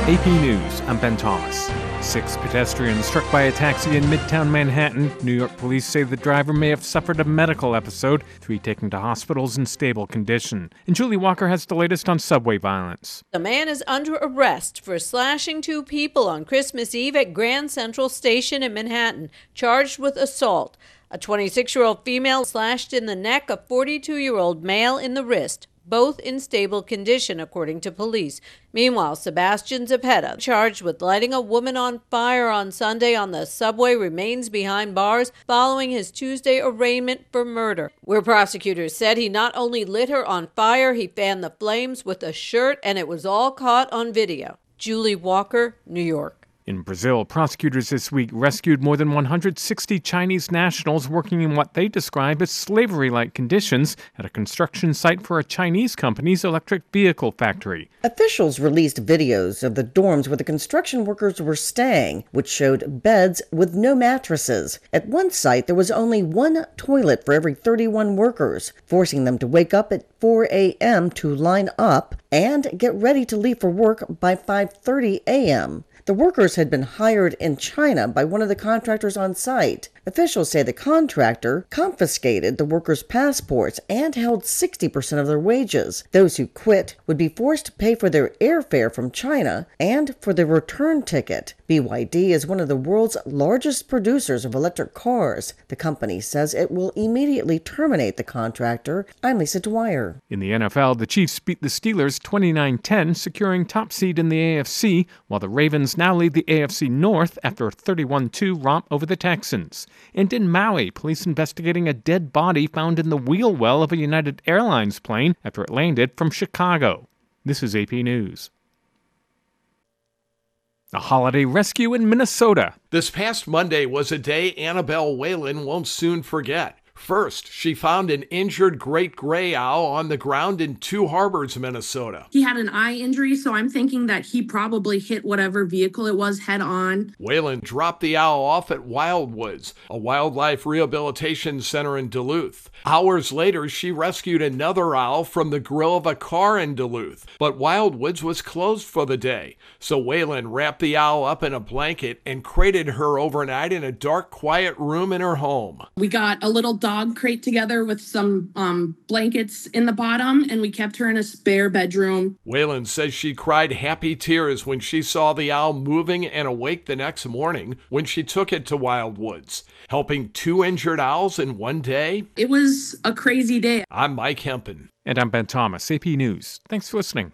AP News, I'm Ben Thomas. 6 pedestrians struck by a taxi in Midtown Manhattan. New York police say the driver may have suffered a medical episode, 3 taken to hospitals in stable condition. And Julie Walker has the latest on subway violence. A man is under arrest for slashing 2 people on Christmas Eve at Grand Central Station in Manhattan, charged with assault. A 26-year-old female slashed in the neck, a 42-year-old male in the wrist, both in stable condition, according to police. Meanwhile, Sebastian Zepeda, charged with lighting a woman on fire on Sunday on the subway, remains behind bars following his Tuesday arraignment for murder, where prosecutors said he not only lit her on fire, he fanned the flames with a shirt, and it was all caught on video. Julie Walker, New York. In Brazil, prosecutors this week rescued more than 160 Chinese nationals working in what they describe as slavery-like conditions at a construction site for a Chinese company's electric vehicle factory. Officials released videos of the dorms where the construction workers were staying, which showed beds with no mattresses. At one site, there was only 1 toilet for every 31 workers, forcing them to wake up at 4 a.m. to line up and get ready to leave for work by 5:30 a.m. The workers had been hired in China by one of the contractors on site. Officials say the contractor confiscated the workers' passports and held 60% of their wages. Those who quit would be forced to pay for their airfare from China and for their return ticket. BYD is one of the world's largest producers of electric cars. The company says it will immediately terminate the contractor. I'm Lisa Dwyer. In the NFL, the Chiefs beat the Steelers 29-10, securing top seed in the AFC, while the Ravens now lead the AFC North after a 31-2 romp over the Texans. And in Maui, police investigating a dead body found in the wheel well of a United Airlines plane after it landed from Chicago. This is AP News. A holiday rescue in Minnesota. This past Monday was a day Annabelle Whalen won't soon forget. First, she found an injured great gray owl on the ground in Two Harbors, Minnesota. He had an eye injury, so I'm thinking that he probably hit whatever vehicle it was head on. Whalen dropped the owl off at Wildwoods, a wildlife rehabilitation center in Duluth. Hours later, she rescued another owl from the grill of a car in Duluth, but Wildwoods was closed for the day. So Whalen wrapped the owl up in a blanket and crated her overnight in a dark, quiet room in her home. We got a little dog crate together with some blankets in the bottom, and we kept her in a spare bedroom. Whalen says she cried happy tears when she saw the owl moving and awake the next morning when she took it to Wildwoods, helping 2 injured owls in one day. It was a crazy day. I'm Mike Hempen. And I'm Ben Thomas, AP News. Thanks for listening.